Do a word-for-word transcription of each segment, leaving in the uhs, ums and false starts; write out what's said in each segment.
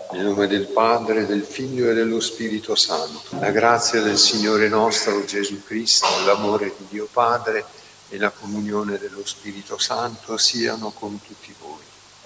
Nel nome del Padre, del Figlio e dello Spirito Santo. La grazia del Signore nostro Gesù Cristo, l'amore di Dio Padre e la comunione dello Spirito Santo siano con tutti voi.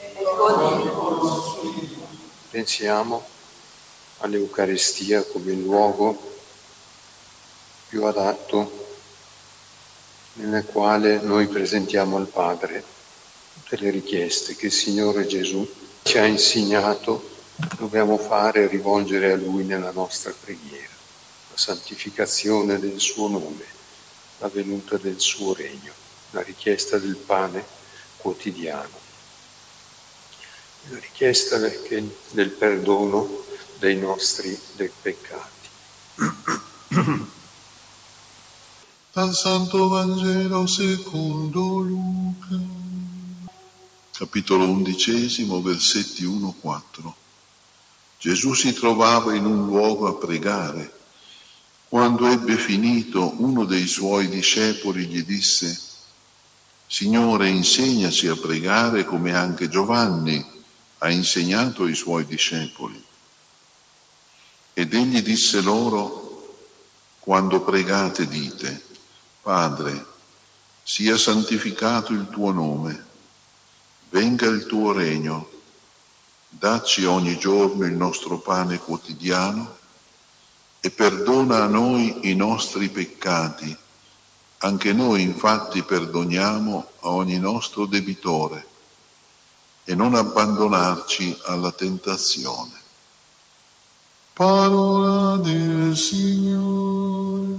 Pensiamo all'Eucaristia come il luogo più adatto nel quale noi presentiamo al Padre tutte le richieste che il Signore Gesù ci ha insegnato dobbiamo fare e rivolgere a Lui nella nostra preghiera. La santificazione del suo nome, la venuta del suo regno, la richiesta del pane quotidiano, la richiesta del perdono dei nostri dei peccati. Dal Santo Vangelo secondo Luca. Capitolo undicesimo, versetti uno quattro. Gesù si trovava in un luogo a pregare. Quando ebbe finito, uno dei suoi discepoli gli disse: Signore, insegnaci a pregare come anche Giovanni ha insegnato ai suoi discepoli. Ed egli disse loro: quando pregate dite: Padre, sia santificato il tuo nome, venga il tuo regno, dacci ogni giorno il nostro pane quotidiano e perdona a noi i nostri peccati, anche noi infatti perdoniamo a ogni nostro debitore, e non abbandonarci alla tentazione. Parola del Signore.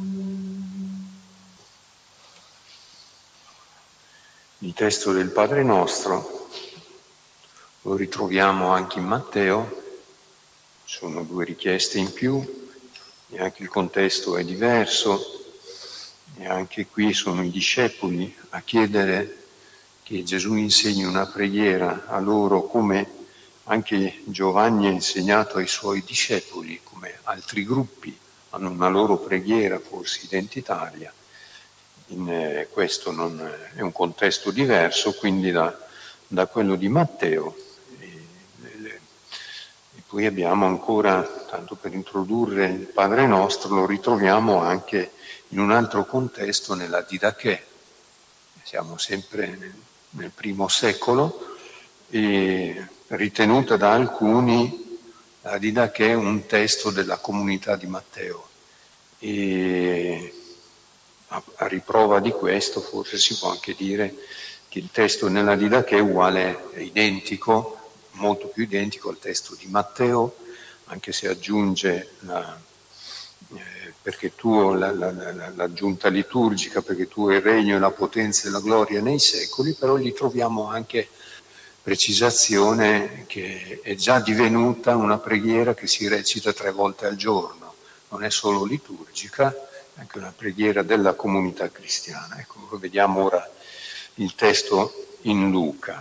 Il testo del Padre Nostro lo ritroviamo anche in Matteo, sono due richieste in più, e anche il contesto è diverso, e anche qui sono i discepoli a chiedere che Gesù insegni una preghiera a loro come anche Giovanni ha insegnato ai suoi discepoli, come altri gruppi hanno una loro preghiera forse identitaria. In, eh, questo non, è un contesto diverso, quindi da, da quello di Matteo. E, e, e poi abbiamo ancora, tanto per introdurre il Padre Nostro, lo ritroviamo anche in un altro contesto nella Didache. Siamo sempre nel, nel primo secolo e ritenuta da alcuni la Didache un testo della comunità di Matteo. E a riprova di questo forse si può anche dire che il testo nella Didache è uguale, è identico, molto più identico al testo di Matteo, anche se aggiunge la, eh, perché tuo la, la, la, l'aggiunta liturgica, perché tuo è il regno e la potenza e la gloria nei secoli, però gli troviamo anche precisazione che è già divenuta una preghiera che si recita tre volte al giorno, non è solo liturgica, è anche una preghiera della comunità cristiana. Ecco, vediamo ora il testo in Luca.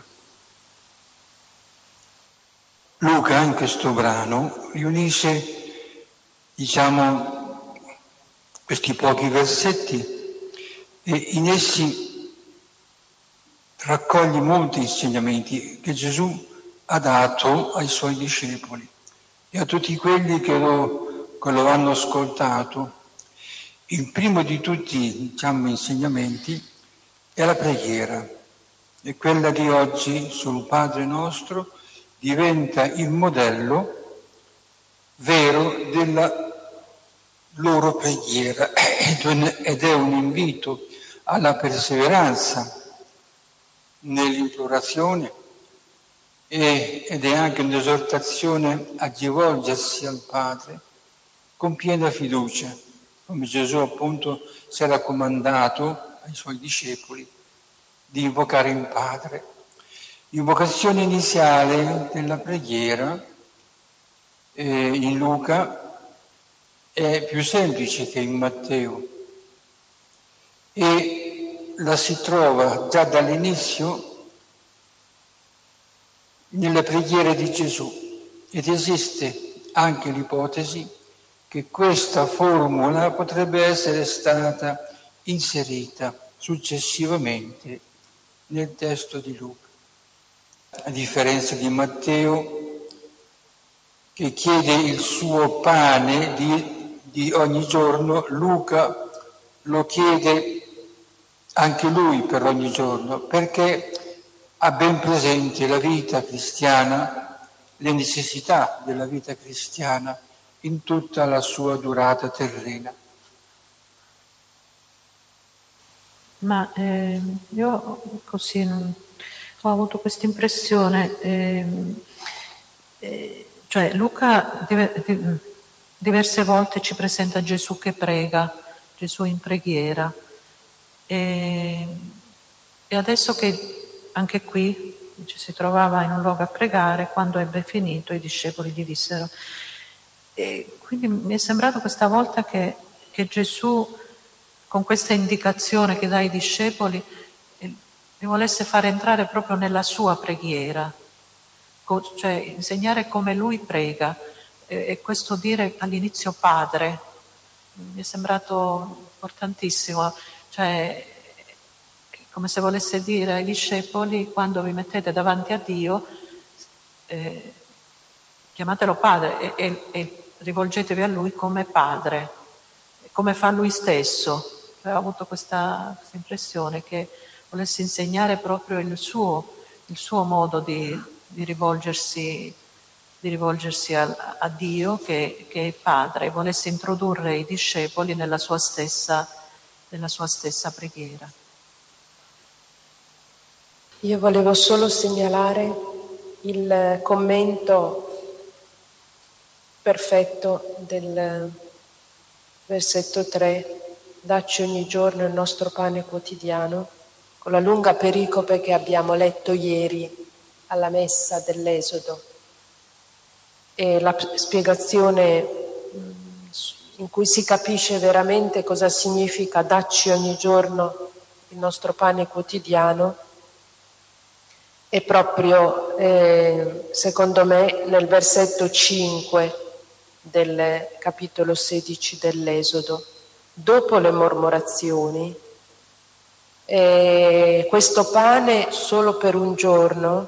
Luca in questo brano riunisce, diciamo, questi pochi versetti e in essi raccoglie molti insegnamenti che Gesù ha dato ai suoi discepoli e a tutti quelli che lo, che lo hanno ascoltato. Il primo di tutti, diciamo, insegnamenti è la preghiera, e quella di oggi sul Padre Nostro diventa il modello vero della loro preghiera ed è un invito alla perseveranza nell'implorazione ed è anche un'esortazione a rivolgersi al Padre con piena fiducia, come Gesù appunto si era comandato ai suoi discepoli di invocare il Padre. L'invocazione iniziale della preghiera eh, in Luca è più semplice che in Matteo e la si trova già dall'inizio nelle preghiere di Gesù ed esiste anche l'ipotesi che questa formula potrebbe essere stata inserita successivamente nel testo di Luca. A differenza di Matteo, che chiede il suo pane di, di ogni giorno, Luca lo chiede anche lui per ogni giorno, perché ha ben presente la vita cristiana, le necessità della vita cristiana in tutta la sua durata terrena. Ma eh, io così non, ho avuto questa impressione, eh, eh, cioè Luca diver, diverse volte ci presenta Gesù che prega, Gesù in preghiera, e, e adesso che anche qui ci si trovava in un luogo a pregare, quando ebbe finito i discepoli gli dissero, e quindi mi è sembrato questa volta che, che Gesù con questa indicazione che dà ai discepoli li volesse fare entrare proprio nella sua preghiera, cioè insegnare come lui prega, e questo dire all'inizio Padre mi è sembrato importantissimo, cioè come se volesse dire ai discepoli: quando vi mettete davanti a Dio eh, chiamatelo Padre e, e, e rivolgetevi a Lui come Padre, come fa Lui stesso. Cioè, ho avuto questa, questa impressione che volesse insegnare proprio il suo, il suo modo di, di rivolgersi, di rivolgersi a, a Dio, che, che è Padre, e volesse introdurre i discepoli nella sua stessa, nella sua stessa preghiera. Io volevo solo segnalare il commento perfetto del versetto tre: dacci ogni giorno il nostro pane quotidiano, con la lunga pericope che abbiamo letto ieri alla messa dell'Esodo, e la spiegazione in cui si capisce veramente cosa significa dacci ogni giorno il nostro pane quotidiano è proprio, eh, secondo me, nel versetto cinque del capitolo sedici dell'Esodo. Dopo le mormorazioni, eh, questo pane solo per un giorno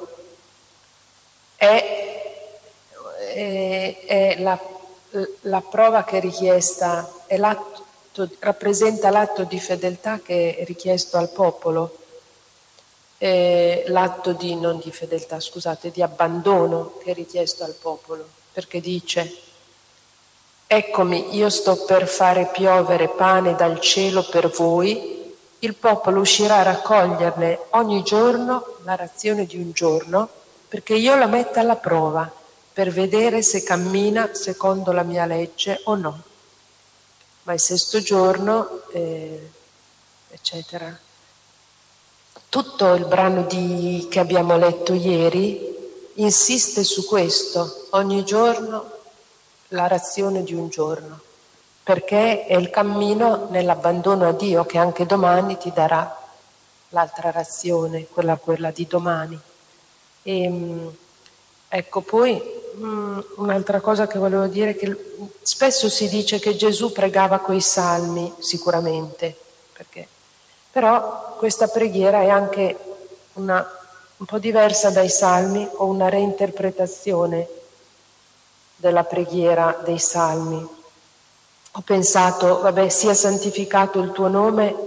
è, è, è la, la prova che è richiesta, è l'atto, rappresenta l'atto di fedeltà che è richiesto al popolo. Eh, l'atto di, non di fedeltà, scusate, di abbandono che è richiesto al popolo, perché dice: eccomi, io sto per fare piovere pane dal cielo per voi, il popolo uscirà a raccoglierne ogni giorno la razione di un giorno, perché io la metta alla prova, per vedere se cammina secondo la mia legge o no. Ma il sesto giorno, eh, eccetera. Tutto il brano di, che abbiamo letto ieri insiste su questo: ogni giorno la razione di un giorno, perché è il cammino nell'abbandono a Dio, che anche domani ti darà l'altra razione, quella, quella di domani. E, ecco, poi mh, un'altra cosa che volevo dire è che spesso si dice che Gesù pregava coi salmi, sicuramente, perché però questa preghiera è anche una, un po' diversa dai salmi, o una reinterpretazione della preghiera dei salmi. Ho pensato, vabbè, sia santificato il tuo nome,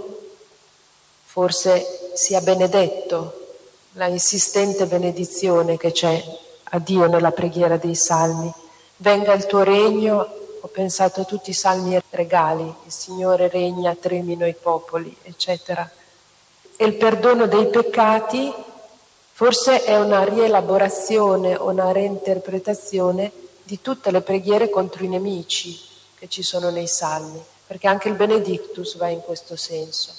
forse sia benedetto, la insistente benedizione che c'è a Dio nella preghiera dei salmi. Venga il tuo regno. Ho pensato a tutti i salmi regali: il Signore regna, tremino i popoli, eccetera. E il perdono dei peccati forse è una rielaborazione o una reinterpretazione di tutte le preghiere contro i nemici che ci sono nei salmi, perché anche il Benedictus va in questo senso.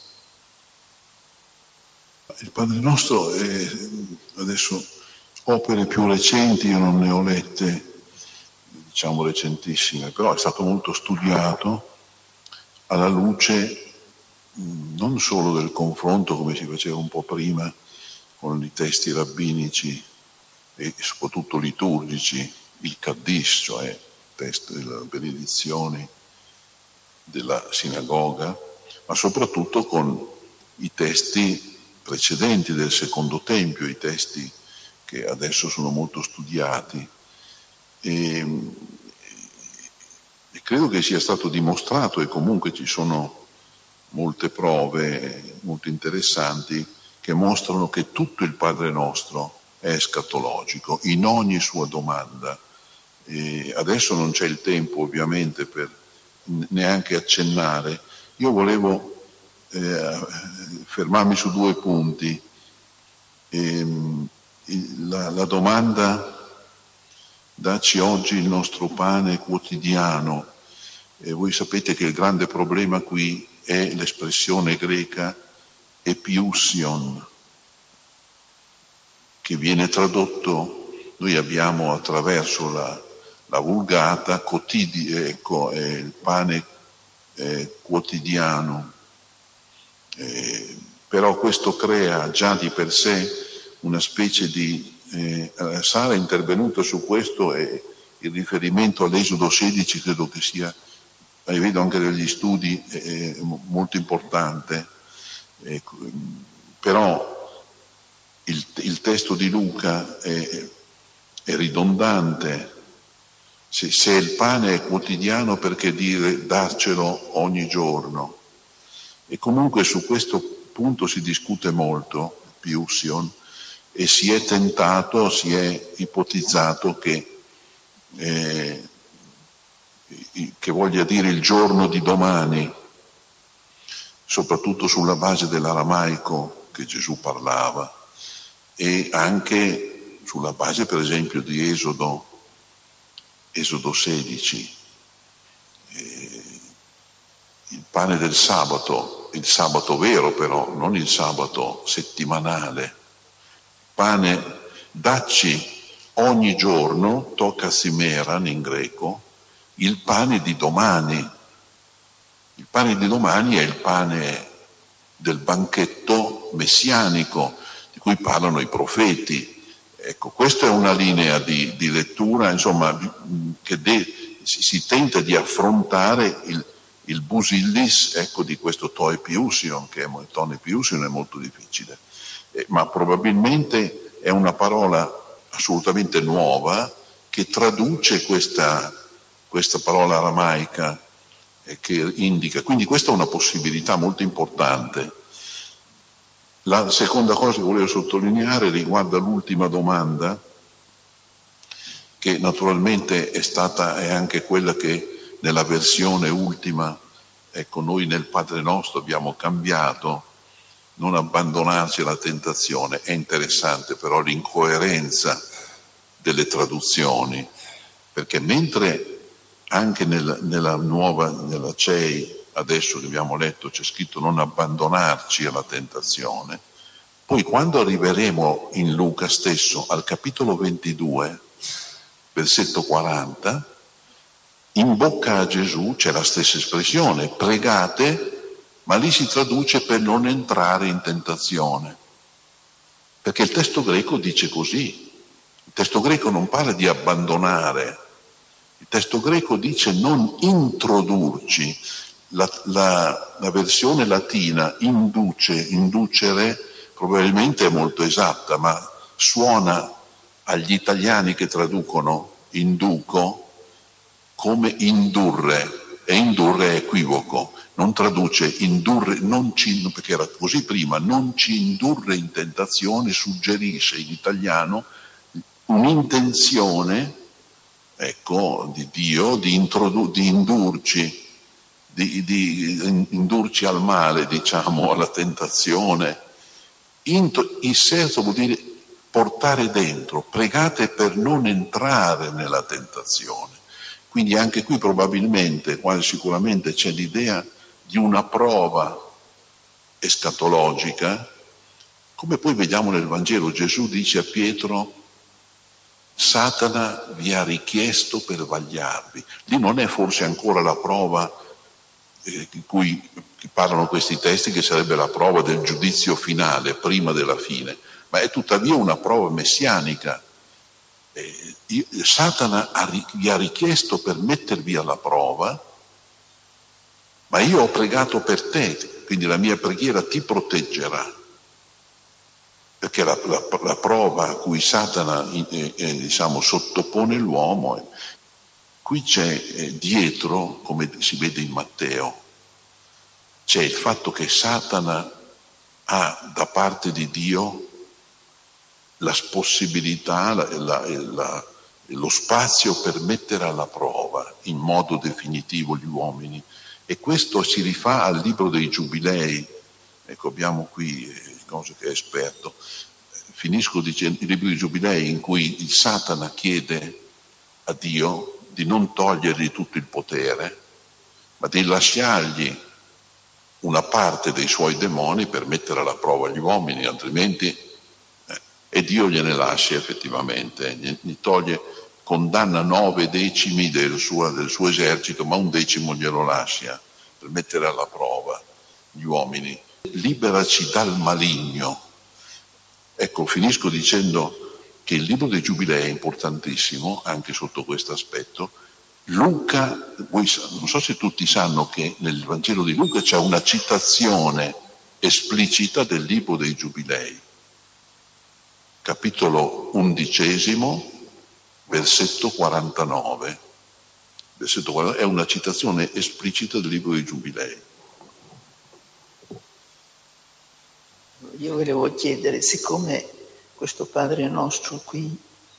Il Padre Nostro è, adesso, opere più recenti io non ne ho lette, diciamo recentissime, però è stato molto studiato alla luce mh, non solo del confronto, come si faceva un po' prima, con i testi rabbinici e soprattutto liturgici, il Kaddish, cioè il testo delle benedizioni della sinagoga, ma soprattutto con i testi precedenti del Secondo Tempio, i testi che adesso sono molto studiati, E, e credo che sia stato dimostrato, e comunque ci sono molte prove molto interessanti che mostrano che tutto il Padre Nostro è escatologico in ogni sua domanda. E adesso non c'è il tempo ovviamente per neanche accennare. Io volevo eh, fermarmi su due punti. E, la, la domanda dacci oggi il nostro pane quotidiano, e voi sapete che il grande problema qui è l'espressione greca epiousion, che viene tradotto, noi abbiamo attraverso la, la Vulgata quotidi, ecco, è il pane eh, quotidiano, eh, però questo crea già di per sé una specie di eh, Sara è intervenuta su questo, e il riferimento all'Esodo sedici credo che sia, e vedo anche degli studi, eh, molto importante, eh, però il, il testo di Luca è, è ridondante. Se, se il pane è quotidiano, perché dire darcelo ogni giorno? E comunque su questo punto si discute molto, Piusion, e si è tentato, si è ipotizzato che, eh, che voglia dire il giorno di domani, soprattutto sulla base dell'aramaico che Gesù parlava, e anche sulla base per esempio di Esodo, Esodo sedici, eh, il pane del sabato, il sabato vero però, non il sabato settimanale, pane dacci ogni giorno, toca simeran in greco, il pane di domani. Il pane di domani è il pane del banchetto messianico di cui parlano i profeti. Ecco, questa è una linea di, di lettura, insomma, che de, si, si tenta di affrontare il, il busillis, ecco, di questo toe piusion, che è, tone piusion è molto difficile, eh, ma probabilmente è una parola assolutamente nuova che traduce questa, questa parola aramaica eh, che indica. Quindi questa è una possibilità molto importante. La seconda cosa che volevo sottolineare riguarda l'ultima domanda, che naturalmente è stata, è anche quella che nella versione ultima, ecco, noi nel Padre Nostro abbiamo cambiato, non abbandonarci alla tentazione. È interessante però l'incoerenza delle traduzioni, perché mentre anche nel, nella nuova, nella C E I, adesso che abbiamo letto, c'è scritto non abbandonarci alla tentazione, poi quando arriveremo in Luca stesso al capitolo ventidue, versetto quaranta, in bocca a Gesù c'è la stessa espressione, pregate, ma lì si traduce per non entrare in tentazione, perché il testo greco dice così. Il testo greco non parla di abbandonare, il testo greco dice non introdurci. La, la, la versione latina induce, inducere, probabilmente è molto esatta, ma suona agli italiani che traducono induco come indurre, e indurre è equivoco, non traduce indurre, non ci, perché era così prima, non ci indurre in tentazione, suggerisce in italiano un'intenzione, ecco, di Dio di, introdu- di indurci, di, di indurci al male, diciamo, alla tentazione. Int- il senso vuol dire portare dentro, pregate per non entrare nella tentazione. Quindi anche qui probabilmente, quasi sicuramente c'è l'idea di una prova escatologica, come poi vediamo nel Vangelo. Gesù dice a Pietro: Satana vi ha richiesto per vagliarvi. Lì non è forse ancora la prova eh, in cui parlano questi testi, che sarebbe la prova del giudizio finale, prima della fine, ma è tuttavia una prova messianica. Eh, io, Satana ha, vi ha richiesto per mettervi alla prova, ma io ho pregato per te, quindi la mia preghiera ti proteggerà. perché la, la, la prova a cui Satana eh, eh, diciamo, sottopone l'uomo, eh, qui c'è eh, dietro, come si vede in Matteo, c'è il fatto che Satana ha da parte di Dio la possibilità, la, la, la, lo spazio per mettere alla prova in modo definitivo gli uomini, e questo si rifà al libro dei Giubilei. Ecco, abbiamo qui eh, cosa che è esperto. Finisco dicendo il libro dei Giubilei, in cui il Satana chiede a Dio di non togliergli tutto il potere, ma di lasciargli una parte dei suoi demoni per mettere alla prova gli uomini, altrimenti eh, e Dio gliene lascia effettivamente, gli, gli toglie, condanna nove decimi del suo, del suo esercito, ma un decimo glielo lascia per mettere alla prova gli uomini. Liberaci dal maligno. Ecco, finisco dicendo che il libro dei Giubilei è importantissimo anche sotto questo aspetto. Luca, voi, non so se tutti sanno che nel Vangelo di Luca c'è una citazione esplicita del libro dei Giubilei, capitolo undicesimo, versetto quarantanove. Versetto quarantanove è una citazione esplicita del libro dei Giubilei. Io volevo chiedere, siccome questo Padre nostro qui,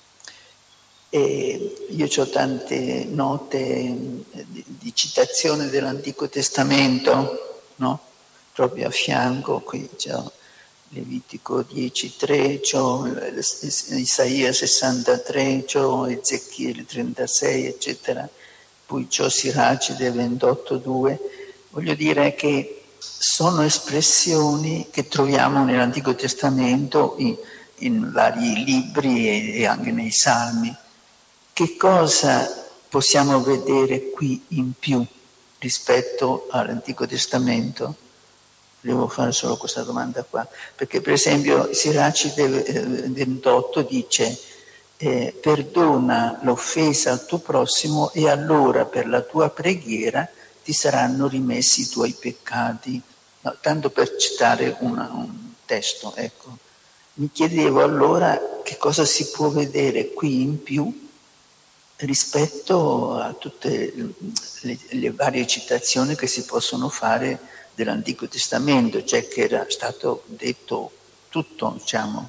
eh, io ho tante note di, di citazione dell'Antico Testamento, no? Proprio a fianco, qui c'ho Levitico dieci tre, c'ho Isaia sessantatré, c'ho Ezechiele trentasei, eccetera. Poi c'ho Siracide ventotto due. Voglio dire che sono espressioni che troviamo nell'Antico Testamento in, in vari libri e, e anche nei Salmi. Che cosa possiamo vedere qui in più rispetto all'Antico Testamento? Volevo fare solo questa domanda qua, perché per esempio Siracide ventotto dice eh, perdona l'offesa al tuo prossimo e allora per la tua preghiera ti saranno rimessi i tuoi peccati. No, tanto per citare una, un testo, ecco. Mi chiedevo allora che cosa si può vedere qui in più rispetto a tutte le, le varie citazioni che si possono fare dell'Antico Testamento, cioè che era stato detto tutto, diciamo.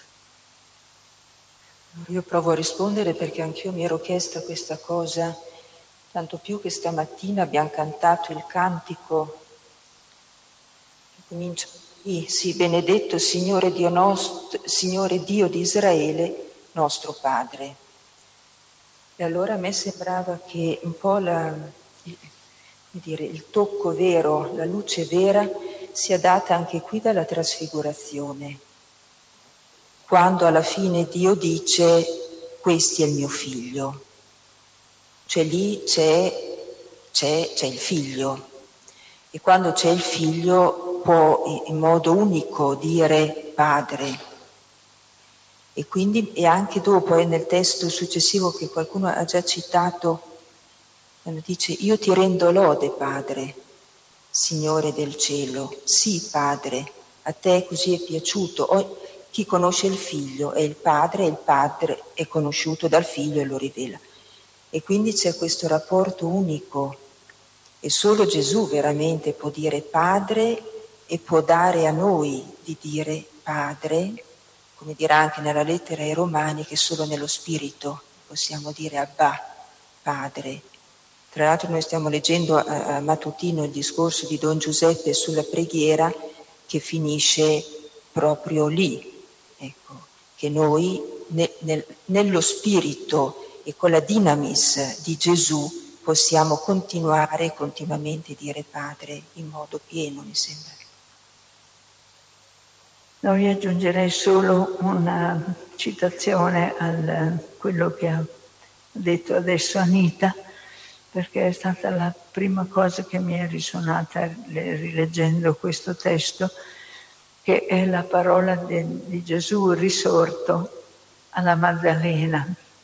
Io provo a rispondere perché anch'io mi ero chiesta questa cosa, tanto più che stamattina abbiamo cantato il cantico che comincia così: sì, benedetto Signore Dio nostro, Signore Dio di Israele, nostro Padre. E allora a me sembrava che un po' la, il, dire, il tocco vero, la luce vera sia data anche qui dalla trasfigurazione, quando alla fine Dio dice: questi è il mio figlio. Cioè lì c'è, c'è, c'è il figlio, e quando c'è il figlio può in modo unico dire Padre. E quindi, e anche dopo, è nel testo successivo che qualcuno ha già citato, quando dice: io ti rendo lode, Padre, Signore del cielo. Sì, Padre, a te così è piaciuto. O, chi conosce il figlio è il Padre, e il Padre è conosciuto dal figlio e lo rivela. E quindi c'è questo rapporto unico, e solo Gesù veramente può dire Padre e può dare a noi di dire Padre, come dirà anche nella lettera ai Romani, che solo nello Spirito possiamo dire Abba, Padre. Tra l'altro noi stiamo leggendo a, a mattutino il discorso di Don Giuseppe sulla preghiera, che finisce proprio lì, ecco, che noi ne, nel, nello Spirito e con la dinamis di Gesù possiamo continuare e continuamente dire Padre in modo pieno, mi sembra. No, io aggiungerei solo una citazione a quello che ha detto adesso Anita, perché è stata la prima cosa che mi è risuonata rileggendo questo testo, che è la parola de, di Gesù risorto alla Maddalena.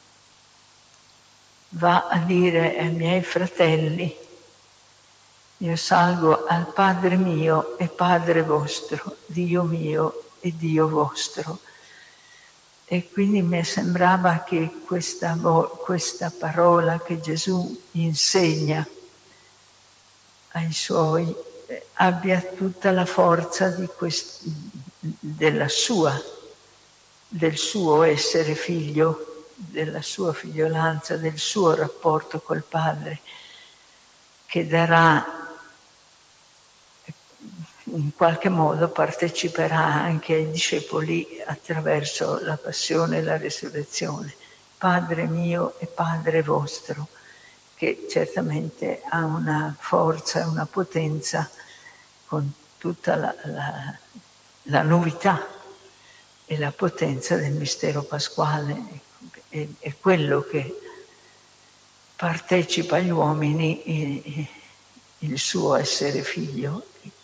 Va a dire ai miei fratelli: io salgo al Padre mio e Padre vostro, Dio mio e Dio vostro. E quindi mi sembrava che questa, questa parola che Gesù insegna ai suoi abbia tutta la forza di quest, della sua, del suo essere figlio, della sua figliolanza, del suo rapporto col Padre, che darà, in qualche modo parteciperà anche ai discepoli attraverso la passione e la resurrezione. Padre mio e Padre vostro, che certamente ha una forza e una potenza con tutta la, la, la novità e la potenza del mistero pasquale. È, è quello che partecipa agli uomini il suo essere figlio.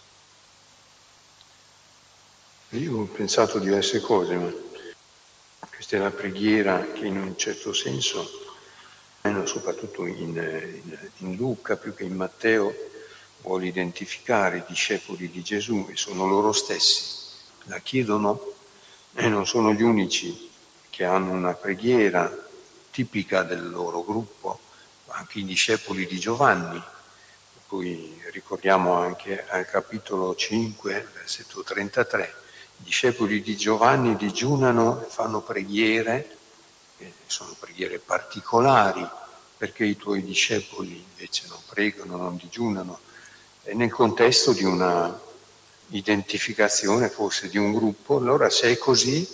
Io ho pensato diverse cose, ma questa è la preghiera che in un certo senso, soprattutto in, in, in Luca più che in Matteo, vuole identificare i discepoli di Gesù e sono loro stessi. La chiedono e non sono gli unici che hanno una preghiera tipica del loro gruppo, anche i discepoli di Giovanni. Poi ricordiamo anche al capitolo cinque, versetto trentatré, i discepoli di Giovanni digiunano e fanno preghiere, eh, sono preghiere particolari, perché i tuoi discepoli invece non pregano, non digiunano, e nel contesto di una identificazione forse di un gruppo. Allora se è così,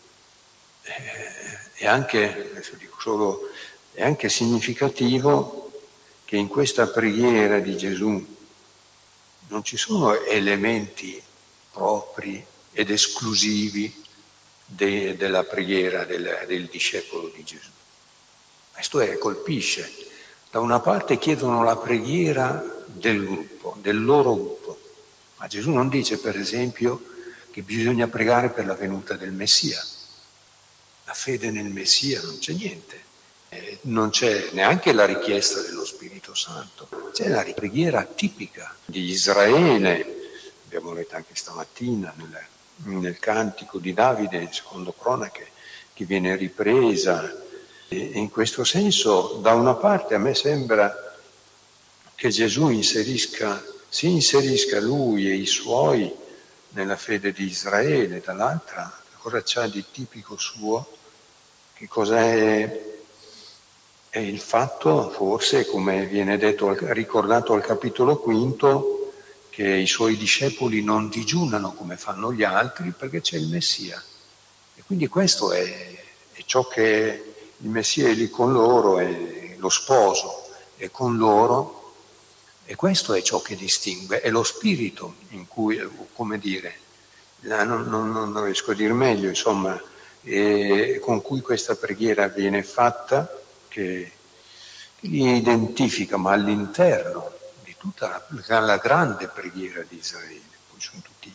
eh, è anche, adesso dico solo, è anche significativo che in questa preghiera di Gesù non ci sono elementi propri ed esclusivi de, della preghiera del, del discepolo di Gesù. Questo è, colpisce. Da una parte chiedono la preghiera del gruppo, del loro gruppo, ma Gesù non dice, per esempio, che bisogna pregare per la venuta del Messia. La fede nel Messia non c'è niente. Eh, non c'è neanche la richiesta dello Spirito Santo, c'è la preghiera tipica di Israele, abbiamo letto anche stamattina nel, nel cantico di Davide, in secondo Cronache, che viene ripresa. E in questo senso, da una parte a me sembra che Gesù inserisca, si inserisca lui e i suoi nella fede di Israele, dall'altra cosa c'ha di tipico suo, che cosa è. E il fatto, forse, come viene detto, ricordato al capitolo quinto, che i suoi discepoli non digiunano come fanno gli altri perché c'è il Messia. E quindi questo è, è ciò che il Messia è lì con loro, è lo sposo è con loro, e questo è ciò che distingue, è lo spirito in cui, come dire, non, non, non riesco a dir meglio, insomma, eh, con cui questa preghiera viene fatta, che li identifica, ma all'interno di tutta la, la grande preghiera di Israele. Poi sono tutti.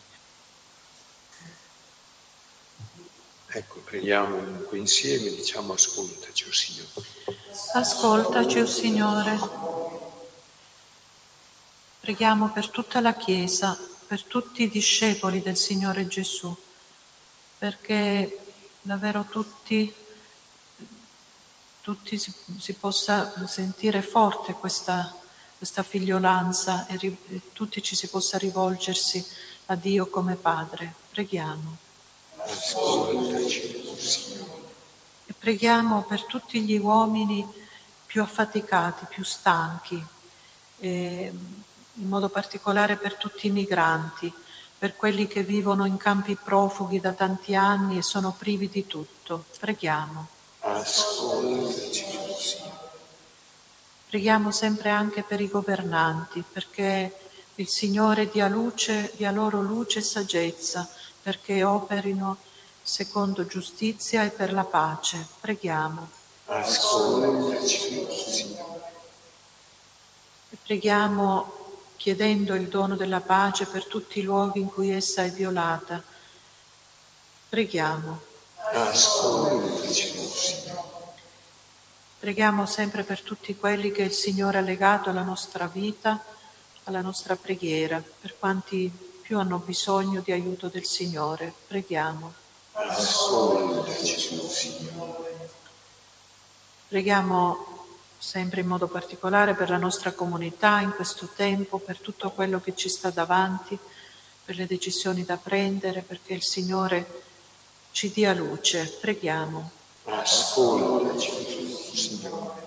Ecco, preghiamo dunque insieme, diciamo: ascoltaci, o Signore. Ascoltaci, o Signore. Preghiamo per tutta la Chiesa, per tutti i discepoli del Signore Gesù, perché davvero tutti tutti si, si possa sentire forte questa, questa figliolanza e, ri, e tutti ci si possa rivolgersi a Dio come Padre. Preghiamo. Ascoltaci, Signore. E preghiamo per tutti gli uomini più affaticati, più stanchi, eh, in modo particolare per tutti i migranti, per quelli che vivono in campi profughi da tanti anni e sono privi di tutto. Preghiamo. Ascoltaci, Signore. Preghiamo sempre anche per i governanti, perché il Signore dia luce, dia loro luce e saggezza, perché operino secondo giustizia e per la pace. Preghiamo. Ascoltaci, Signore. E preghiamo chiedendo il dono della pace per tutti i luoghi in cui essa è violata. Preghiamo. Ascoltaci, Signore. Preghiamo sempre per tutti quelli che il Signore ha legato alla nostra vita, alla nostra preghiera, per quanti più hanno bisogno di aiuto del Signore. Preghiamo. Ascoltaci, Signore. Preghiamo sempre in modo particolare per la nostra comunità in questo tempo, per tutto quello che ci sta davanti, per le decisioni da prendere, perché il Signore ci dia luce. Preghiamo. Ascoltaci, Signore.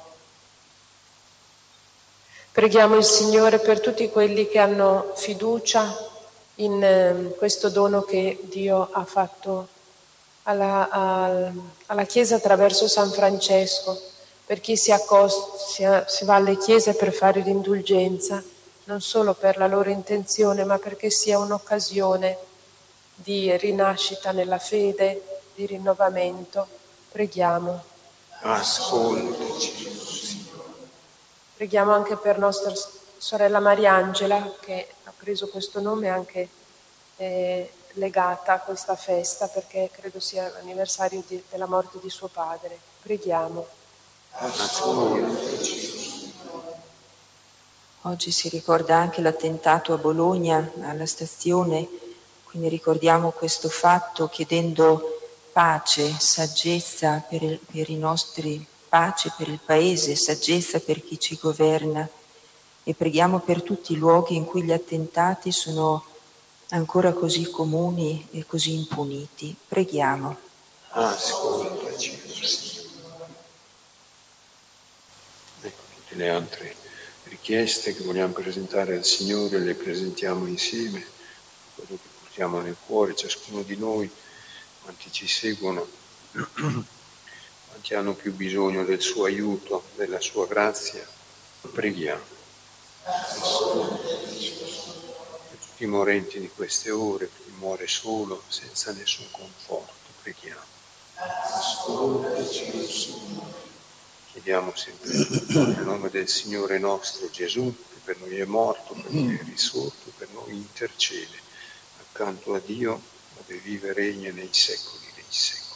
Preghiamo il Signore per tutti quelli che hanno fiducia in eh, questo dono che Dio ha fatto alla, al, alla Chiesa attraverso San Francesco, per chi si, accosta, si, si va alle chiese per fare l'indulgenza, non solo per la loro intenzione, ma perché sia un'occasione di rinascita nella fede, di rinnovamento. Preghiamo. Ascoltaci, Signore. Preghiamo anche per nostra sorella Mariangela, che ha preso questo nome anche eh, legata a questa festa, perché credo sia l'anniversario di, della morte di suo padre. Preghiamo. Ascoltaci. Oggi si ricorda anche l'attentato a Bologna, alla stazione, quindi ricordiamo questo fatto chiedendo pace, saggezza per, il, per i nostri, pace per il Paese, saggezza per chi ci governa, e preghiamo per tutti i luoghi in cui gli attentati sono ancora così comuni e così impuniti. Preghiamo. Ascoltaci. Ecco, tutte le altre richieste che vogliamo presentare al Signore le presentiamo insieme, quello che portiamo nel cuore, ciascuno di noi, quanti ci seguono, quanti hanno più bisogno del suo aiuto, della sua grazia. Preghiamo. Per tutti i morenti di queste ore, per chi muore solo, senza nessun conforto, preghiamo. Chiediamo sempre nel nome del Signore nostro Gesù, che per noi è morto, per noi è risorto, per noi intercede accanto a Dio, dove vive e regna nei secoli dei secoli.